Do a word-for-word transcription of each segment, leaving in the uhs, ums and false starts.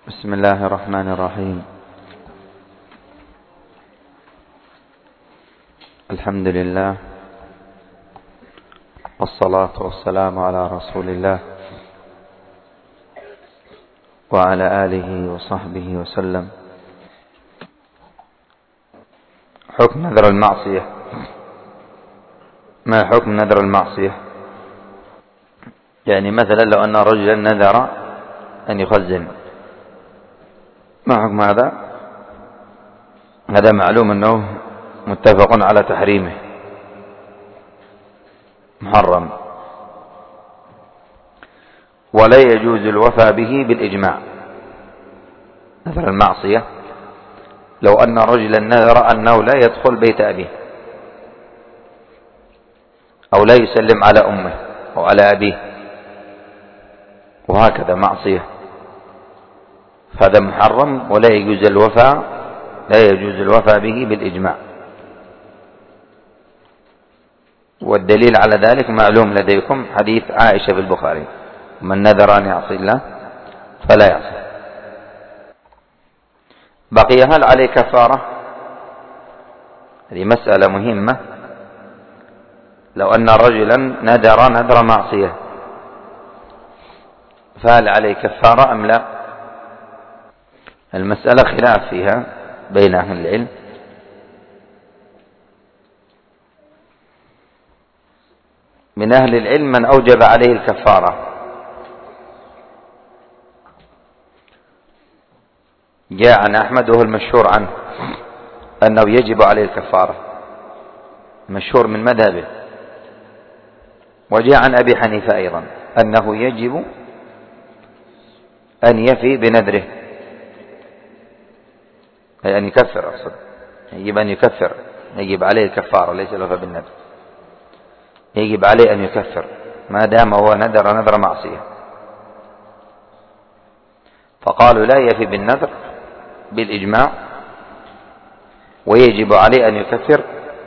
بسم الله الرحمن الرحيم. الحمد لله والصلاة والسلام على رسول الله وعلى آله وصحبه وسلم. حكم نذر المعصية. ما حكم نذر المعصية؟ يعني مثلا لو أن رجلا نذر أن يخزن، ما حكم هذا؟ هذا معلوم أنه متفق على تحريمه، محرم، ولا يجوز الوفاء به بالإجماع. نذر المعصية لو أن رجلا نذر أنه لا يدخل بيت أبيه، أو لا يسلم على أمه أو على أبيه، وهكذا معصية، فهذا محرم ولا يجوز الوفاء لا يجوز الوفاء به بالإجماع. والدليل على ذلك معلوم لديكم، حديث عائشة في البخاري: من نذر أن يعصي الله فلا يعصي. بقي هل عليه كفارة؟ هذه مسألة مهمة. لو أن رجلا نذر نذر معصية فهل عليه كفارة أم لا؟ المسألة خلاف فيها بين أهل العلم. من أهل العلم من أوجب عليه الكفارة، جاء عن أحمد وهو المشهور عنه أنه يجب عليه الكفارة، مشهور من مذهبه. وجاء عن أبي حنيفة أيضا أنه يجب أن يفي بنذره، أي أن يكفر، أقصد يجب أن يكفر، يجب عليه الكفارة، ليس الوفاء بالنذر، يجب عليه أن يكفر ما دام هو نذر نذر معصية. فقالوا لا يفي بالنذر بالإجماع، ويجب عليه أن يكفر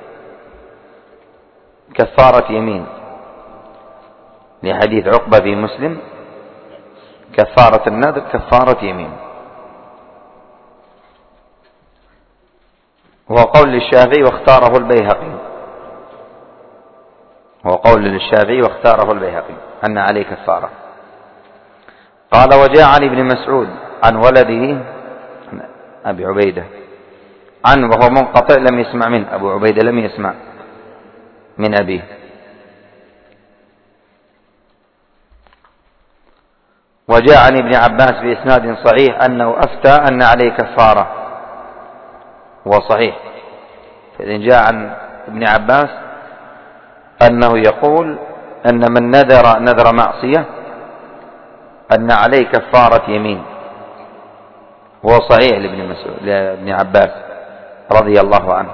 كفارة يمين، لحديث عقبة في مسلم: كفارة النذر كفارة يمين. وهو قول للشافعي واختاره البيهقي، هو قول للشافعي واختاره البيهقي أن عليه كفارة. قال: وجاء عن ابن مسعود عن ولده أبي عبيدة عن، وهو منقطع لم يسمع منه، أبو عبيدة لم يسمع من أبيه. وجاء عن ابن عباس بإسناد صحيح أنه أفتى أن عليه كفارة، هو صحيح. فإذن جاء عن ابن عباس أنه يقول أن من نذر نذر معصية أن عليه كفارة يمين، هو صحيح لابن مسعود لابن عباس رضي الله عنه.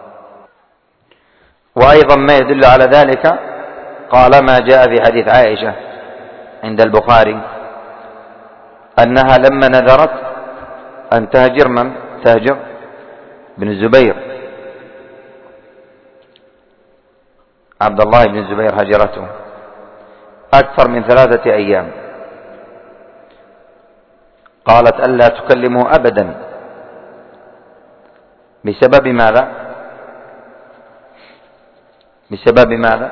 وأيضا ما يدل على ذلك قال ما جاء في حديث عائشة عند البخاري أنها لما نذرت أن تهجر من تهجر بن الزبير، عبد الله بن الزبير هجرته أكثر من ثلاثة أيام، قالت ألا تكلمه أبدا. بسبب ماذا؟ بسبب ماذا؟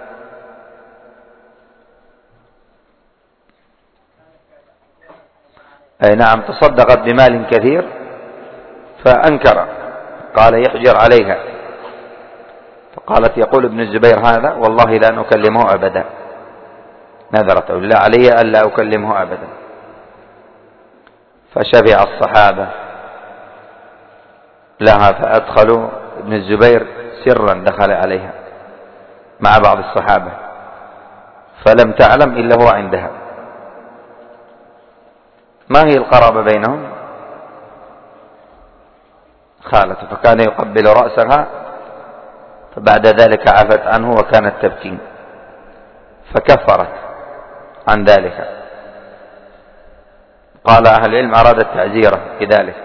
أي نعم، تصدقت بمال كثير فأنكر، قال يحجر عليها، فقالت يقول ابن الزبير هذا والله لا نكلمه أبدا، نذرت لا علي ألا أكلمه أبدا. فشفع الصحابة لها فأدخلوا ابن الزبير سرا، دخل عليها مع بعض الصحابة فلم تعلم إلا هو عندها. ما هي القرابة بينهم؟ خالته، فكان يقبل رأسها، فبعد ذلك عفت عنه وكانت تبكي فكفرت عن ذلك. قال أهل العلم أرادت تعزيره بذلك.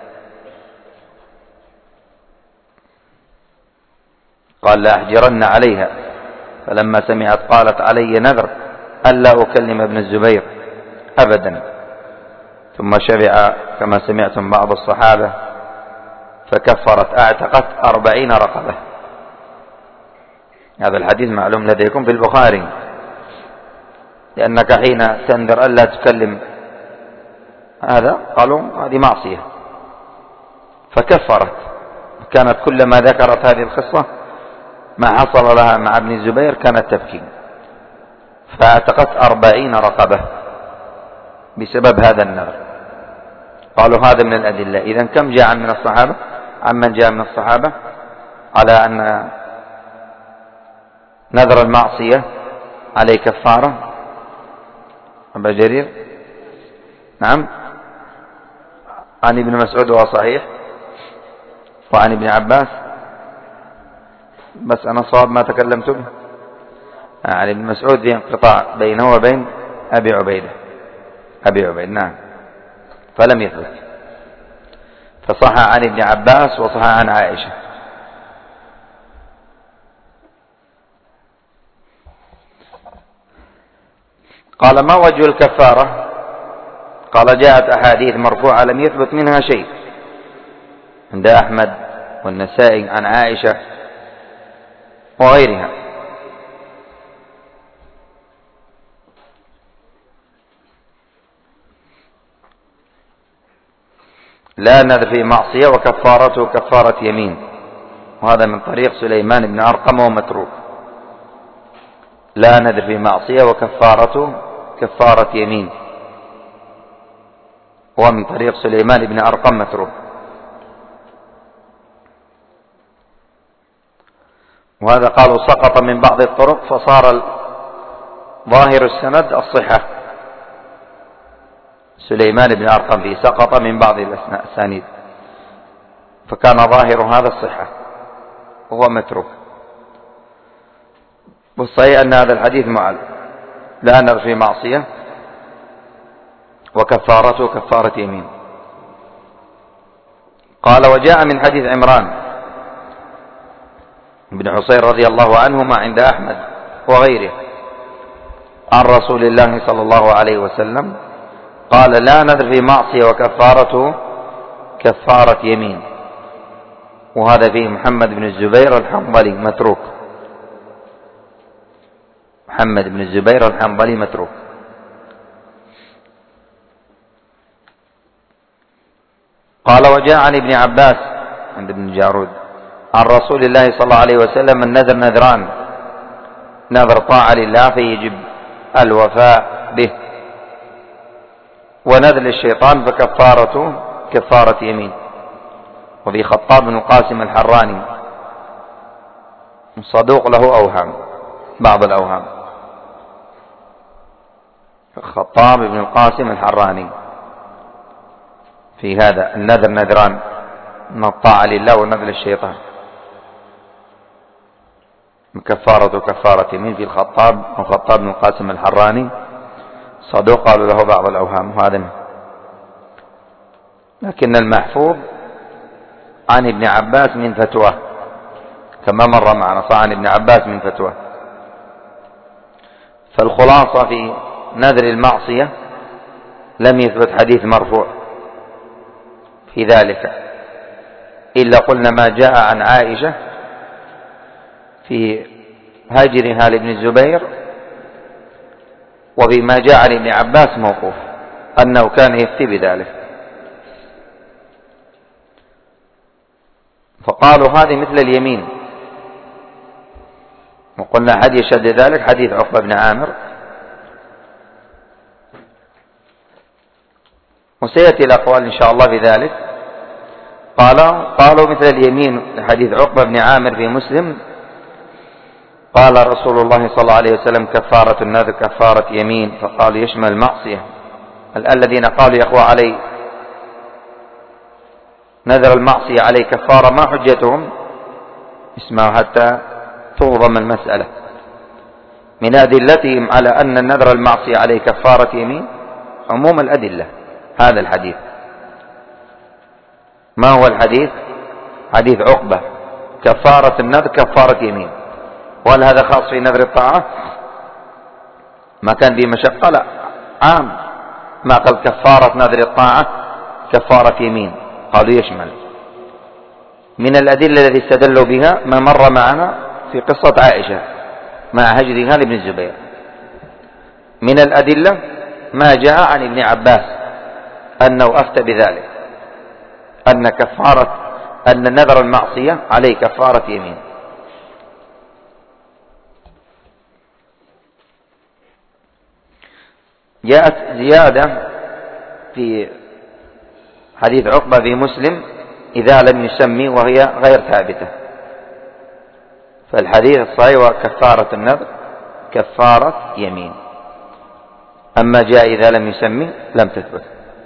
قال لا أحجرن عليها، فلما سمعت قالت علي نذر ألا أكلم ابن الزبير أبدا، ثم شبع كما سمعتم بعض الصحابة فكفرت اعتقت أربعين رقبة. هذا الحديث معلوم لديكم في البخاري، لأنك حين تنذر ألا تكلم هذا قالوا هذه معصية، فكفرت. كانت كلما ذكرت هذه القصة ما حصل لها مع ابن الزبير كانت تبكي، فاعتقت أربعين رقبة بسبب هذا النذر. قالوا هذا من الأدلة. إذن كم جاء من الصحابة؟ عمن جاء من الصحابة على أن نذر المعصية عليه كفارة؟ أبا جرير؟ نعم. عن ابن مسعود وهو صحيح، وعن ابن عباس، بس أنا صواب ما تكلمت به. عن ابن مسعود في انقطاع بينه وبين أبي عبيدة أبي عبيد نعم، فلم يثبت. فصح عن ابن عباس وصح عن عائشة. قال ما وجه الكفارة؟ قال جاءت أحاديث مرفوعة لم يثبت منها شيء عند أحمد والنسائي عن عائشة وغيرها. لا نذر في معصية وكفارته كفارة يمين، وهذا من طريق سليمان بن أرقم ومتروك. لا نذر في معصية وكفارته كفارة يمين، ومن طريق سليمان بن أرقم متروك. وهذا قالوا سقط من بعض الطرق فصار ظاهر السند الصحة. سليمان بن أرقم فيه سقط من بعض الأسانيد، فكان ظاهر هذا الصحة وهو متروك. والصحيح أن هذا الحديث معل. لا نذر في معصية وكفارته كفارة يمين. قال وجاء من حديث عمران بن حصين رضي الله عنهما عند أحمد وغيره عن رسول الله صلى الله عليه وسلم قال لا نذر في معصية وكفارته كفارة يمين. وهذا فيه محمد بن الزبير الحنظلي متروك. محمد بن الزبير الحنظلي متروك. قال وجاء عن ابن عباس عند ابن جارود عن رسول الله صلى الله عليه وسلم النذر نذران: نذر طاعة لله فيجب الوفاء به، ونذر الشيطان فكفارته كفارة يمين. وفي خطاب بن القاسم الحراني صدوق له أوهام، بعض الأوهام. خطاب بن القاسم الحراني في هذا النذر نذران: من الطاعة لله ونذر الشيطان كفارة كفارة يمين. في الخطاب وخطاب بن القاسم الحراني صدوق قالوا له بعض الأوهام، وهذا لكن المحفوظ عن ابن عباس من فتواه كما مر معنا، صح عن ابن عباس من فتواه. فالخلاصة في نذر المعصية لم يثبت حديث مرفوع في ذلك، إلا قلنا ما جاء عن عائشة في هجرها لابن الزبير، وفيما جاء عن ابن عباس موقوف أنه كان يفتي بذلك. فقالوا هذه مثل اليمين، وقلنا حد يشد ذلك حديث عقبة بن عامر، وسيأتي الأقوال إن شاء الله في ذلك. قال قالوا مثل اليمين لحديث عقبة بن عامر في مسلم قال رسول الله صلى الله عليه وسلم كفارة النذر كفارة يمين، فقال يشمل المعصية. الذين قالوا يقوى علي نذر المعصية عليه كفارة ما حجتهم؟ اسمعوا حتى تهضم المسألة. من أدلتهم على أن النذر المعصية عليه كفارة يمين عموم الأدلة هذا الحديث. ما هو الحديث؟ حديث عقبة كفارة النذر كفارة يمين. وهل هذا خاص في نذر الطاعة؟ ما كان فيه مشقة؟ لا، عام ما قال كفارة نذر الطاعة كفارة يمين، قالوا يشمل. من الأدلة التي استدلوا بها ما مر معنا في قصة عائشة مع هجرها لابن الزبير. من الأدلة ما جاء عن ابن عباس أنه أفتى بذلك، أن كفارة أن نذر المعصية عليه كفارة يمين. جاءت زيادة في حديث عقبة في مسلم إذا لم يسمي، وهي غير ثابتة. فالحديث الصحيح وكفارة النذر كفارة يمين، أما جاء إذا لم يسمي لم تثبت.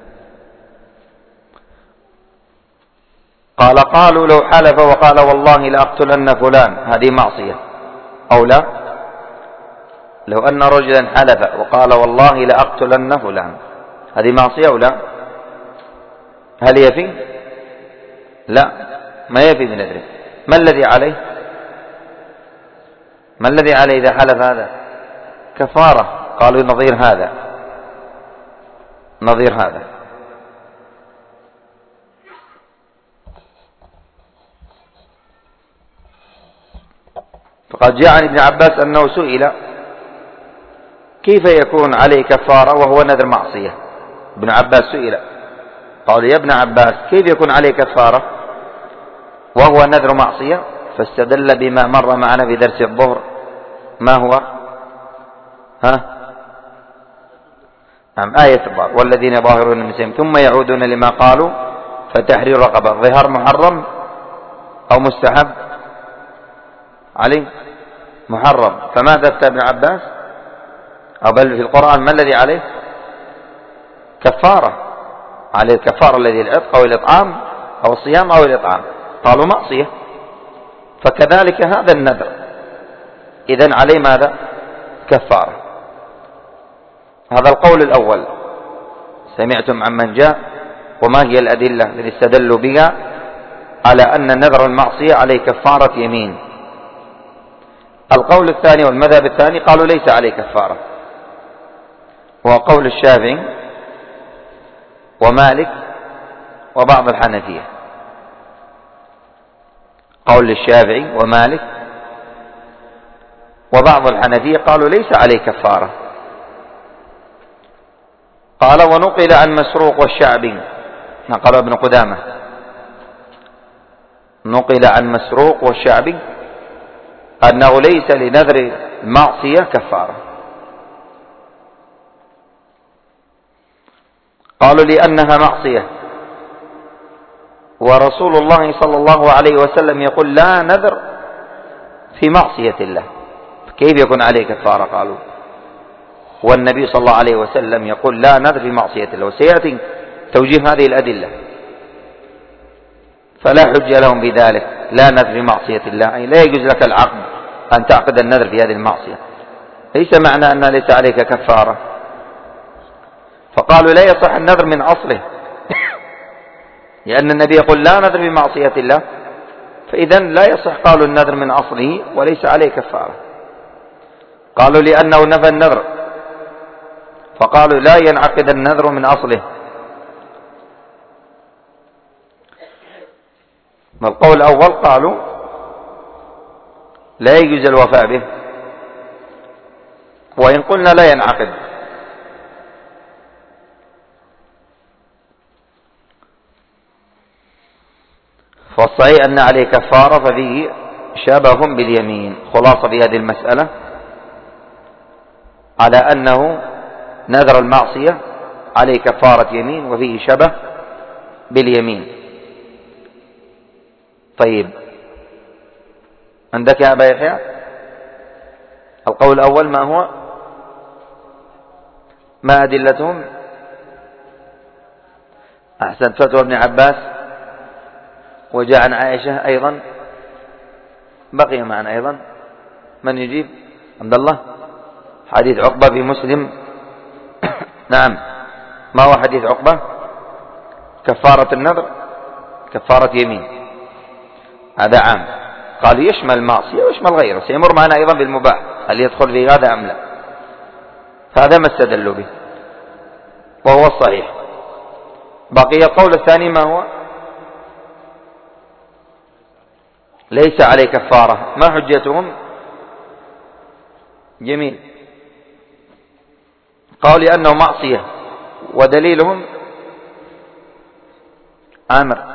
قال قالوا لو حلف وقال والله لأقتلن فلان، هذه معصية أو لا؟ لو أن رجلا حلف وقال والله لأقتلن فلان، هذه معصية أو لا؟ هل يفي؟ لا، ما يفي بنذره. ما الذي عليه؟ ما الذي عليه إذا حلف هذا؟ كفارة. قالوا نظير هذا، نظير هذا. فقد جاء عن ابن عباس أنه سئل كيف يكون عليه كفارة وهو نذر معصية. ابن عباس سئل، قال يا ابن عباس كيف يكون عليه كفارة وهو نذر معصية؟ فاستدل بما مر معنا في درس الظهر. ما هو؟ ها؟ نعم، آية الظهر والذين يظاهرون من نسائهم ثم يعودون لما قالوا فتحرير رقبة. ظهار محرم أو مستحب؟ عليه محرم. فماذا افتى ابن عباس؟ أو بل في القرآن ما الذي عليه؟ كفارة. عليه الكفارة الذي العتق أو الإطعام أو الصيام أو الإطعام. قالوا معصية، فكذلك هذا النذر إذن عليه ماذا؟ كفارة. هذا القول الأول. سمعتم عمن جاء وما هي الأدلة التي استدلوا بها على أن نذر المعصية عليه كفارة يمين؟ القول الثاني والمذهب الثاني قالوا ليس عليه كفارة، وهو قول الشافعي ومالك وبعض الحنفية. قول الشافعي ومالك وبعض الحنفية قالوا ليس عليه كفارة. قال ونقل عن مسروق والشعبي، نقل ابن قدامة، نقل عن مسروق والشعبي أنه ليس لنذر المعصية كفارة. قالوا لأنها معصية، ورسول الله صلى الله عليه وسلم يقول لا نذر في معصية الله، كيف يكون عليه كفارة؟ قالوا والنبي صلى الله عليه وسلم يقول لا نذر في معصية الله، وسيأتي توجيه هذه الأدلة. فلا حجة لهم بذلك، لا نذر في معصية الله، أي لا يجوز لك العقد أن تعقد النذر في هذه المعصية، ليس معنى أن ليس عليك كفارة. فقالوا لا يصح النذر من أصله لأن النبي يقول لا نذر في معصية الله، فإذن لا يصح. قالوا النذر من أصله وليس عليه كفارة. قالوا لأنه نفى النذر، فقالوا لا ينعقد النذر من أصله. والقول الأول قالوا لا يجوز الوفاء به، وإن قلنا لا ينعقد. فالصحيح أن عليه كفارة، ففيه شبه باليمين. خلاصة في هذه المسألة على أنه نذر المعصية عليه كفارة يمين، وفيه شبه باليمين. طيب، عندك يا أبا يحيى القول الأول ما هو؟ ما أدلتهم؟ أحسن، فتوى ابن عباس، وجاء عن عائشة أيضا. بقي معنا أيضا من يجيب؟ عبد الله. حديث عقبة في مسلم. نعم، ما هو حديث عقبة؟ كفارة النذر كفارة يمين، هذا عام. قالوا يشمل المعصية ويشمل غيره، سيمر معنا أيضا بالمباح، هل يدخل في هذا أم لا؟ هذا ما استدلوا به. وهو الصحيح. بقي القول الثاني ما هو؟ ليس عليه كفارة. ما حجتهم؟ جميل. قالوا لأنه معصية، ودليلهم أمر.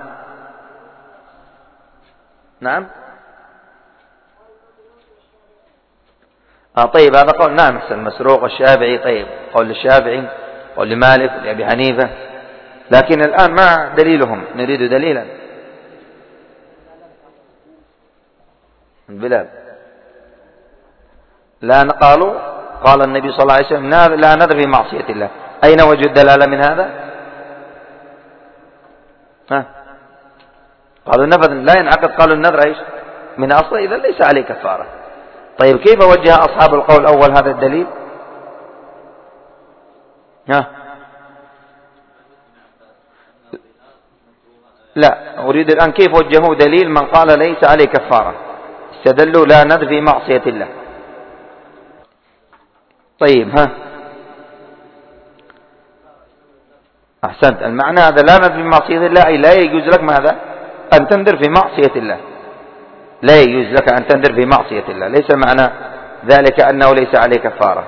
نعم. آه طيب هذا قول نعم أحسن. مسروق الشافعي. طيب قول الشافعي، قول لمالك لأبي حنيفة، لكن الآن ما دليلهم، نريد دليلا. بلال لا قالوا قال النبي صلى الله عليه وسلم لا نذر في معصية الله. أين وجه الدلالة من هذا؟ ها؟ قالوا النفذ لا ينعقد. قالوا النذر ايش من أصله، إذا ليس عليه كفارة. طيب كيف وجه أصحاب القول الأول هذا الدليل؟ ها؟ لا أريد الآن كيف وجهوا دليل من قال ليس عليه كفارة. استدلوا لا نذر في معصية الله. طيب ها أحسنت. المعنى هذا لا نذر في معصية الله أي لا يجوز لك ماذا؟ أن تنذر في معصية الله. لا يجوز لك أن تنذر في معصية الله. ليس معنى ذلك أنه ليس عليه كفارة.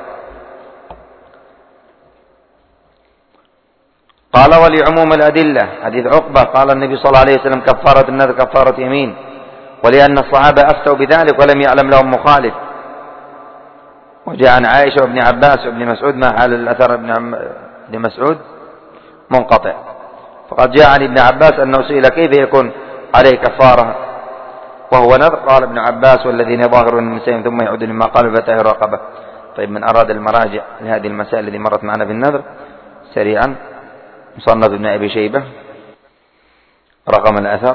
قال ولعموم الأدلة حديث عقبة قال النبي صلى الله عليه وسلم كفارة النذر كفارة يمين، ولأن الصحابة أفتوا بذلك ولم يعلم لهم مخالف. وجاء عن عائشة وابن عباس وابن مسعود ما حال الأثر ابن مسعود منقطع. فقد جاء عن ابن عباس أنه سئل كيف يكون عليه كفارة وهو نذر، قال ابن عباس والذين يظاهرون من نسائهم ثم يعودون لما قالوا فتاه رقبة. طيب من أراد المراجع لهذه المسائل التي مرت معنا في النذر سريعا مصنف ابن أبي شيبة رقم الأثر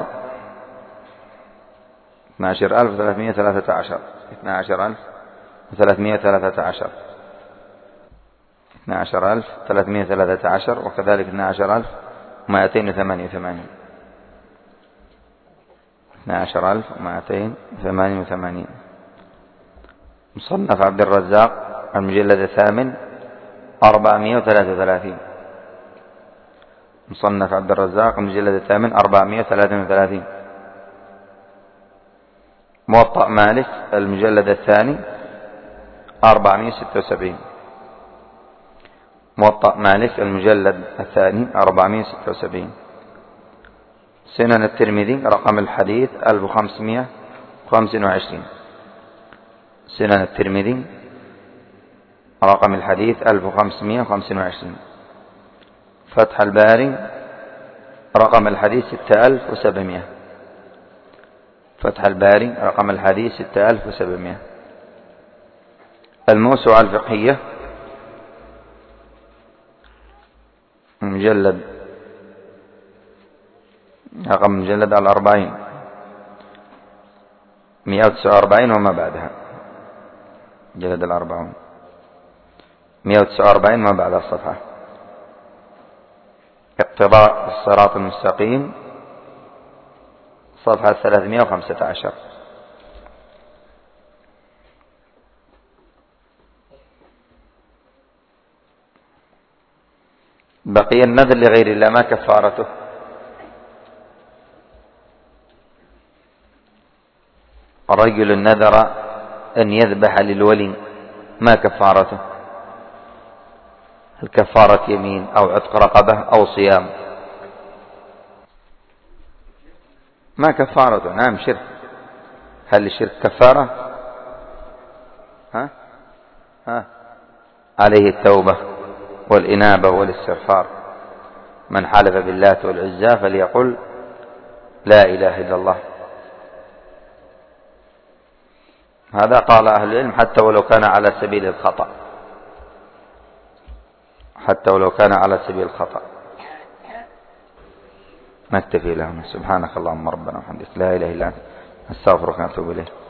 اثنا عشر ألف وثلاثمائة وثلاثة عشر اثنا عشر ألف وثلاثمائة وثلاثة عشر اثنا عشر ألف وثلاثمائة وثلاثة عشر وكذلك اثنا عشر ألف ومائتين وثمانية وثمانين اثنا عشر ألف ومائتين وثمانية وثمانين. مصنف عبد الرزاق المجلد الثامن أربعمائة وثلاثة وثلاثين. مصنف عبد الرزاق المجلد الثامن أربعمائة وثلاثة وثلاثين. موطأ مالك المجلد الثاني أربعمائة وستة وسبعين. موطأ مالك المجلد الثاني أربعمائة وستة وسبعين. سنن الترمذي رقم الحديث ألف وخمسمائة وخمسة وعشرين. سنن الترمذي رقم الحديث ألف وخمسمائة وخمسة وعشرين. فتح الباري رقم الحديث ستة آلاف وسبعمائة. فتح الباري رقم الحديث ستة آلاف وسبعمائة. الموسوعة الفقهية مجلد رقم مجلد الأربعين مئة وتسعة وأربعين وما بعدها. مجلد الأربعون مئة وتسعة وأربعين وما بعد الصفحة. اقتضاء الصراط المستقيم صفحة ثلاثمائة وخمسة عشر. بقي النذر لغير الله ما كفارته؟ الرجل نذر أن يذبح للولي ما كفارته؟ الكفارة يمين أو عتق رقبة أو صيام. ما كفارته؟ نعم شرك. هل الشرك كفارة؟ ها؟ ها؟ عليه التوبة والإنابة والاستغفار. من حلف بالله والعزى فليقل لا إله إلا الله. هذا قال أهل العلم حتى ولو كان على سبيل الخطأ. حتى ولو كان على سبيل الخطأ. نكتفي لهم. سبحانك اللهم ربنا وبحمدك لا إله إلا أنت نستغفرك ونتوب إليك.